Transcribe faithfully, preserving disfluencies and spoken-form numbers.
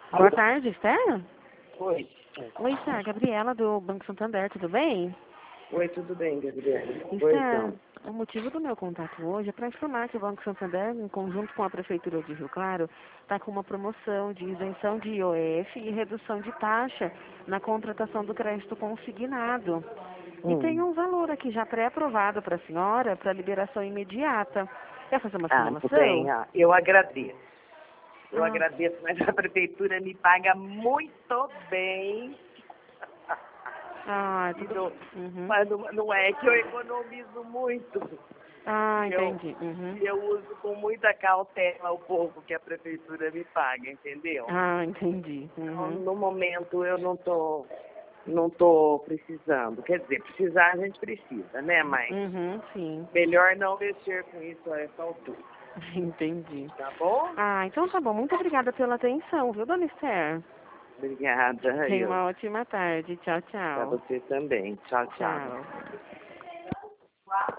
Boa tarde, Esther? Oi. Oi, Esther, Gabriela do Banco Santander, tudo bem? Oi, tudo bem, Gabriela? Oi, Esther, então. o motivo do meu contato hoje é para informar que o Banco Santander, em conjunto com a Prefeitura de Rio Claro, está com uma promoção de isenção de I O F e redução de taxa na contratação do crédito consignado. E tem Hum. um valor aqui já pré-aprovado para a senhora para liberação imediata. Quer fazer uma Ah, tudo bem. simulação? Ah, eu agradeço. Eu Ah, agradeço, mas a prefeitura me paga muito bem. ah E tudo. não, Uhum. mas não, não é que eu economizo muito. Ah, E eu, entendi. Uhum. e eu uso com muita cautela o pouco que a prefeitura me paga, entendeu? Ah, entendi. Então, Uhum. no momento eu não tô, não tô precisando. Quer dizer, precisar a gente precisa, né? Mas Uhum, sim. melhor não mexer com isso a essa altura. Entendi. Tá bom? Ah, então tá bom. Muito obrigada pela atenção, viu, dona Esther? Obrigada, Tenha eu. uma ótima tarde. Tchau, Pra tchau. você também. Tchau, tchau. Tchau.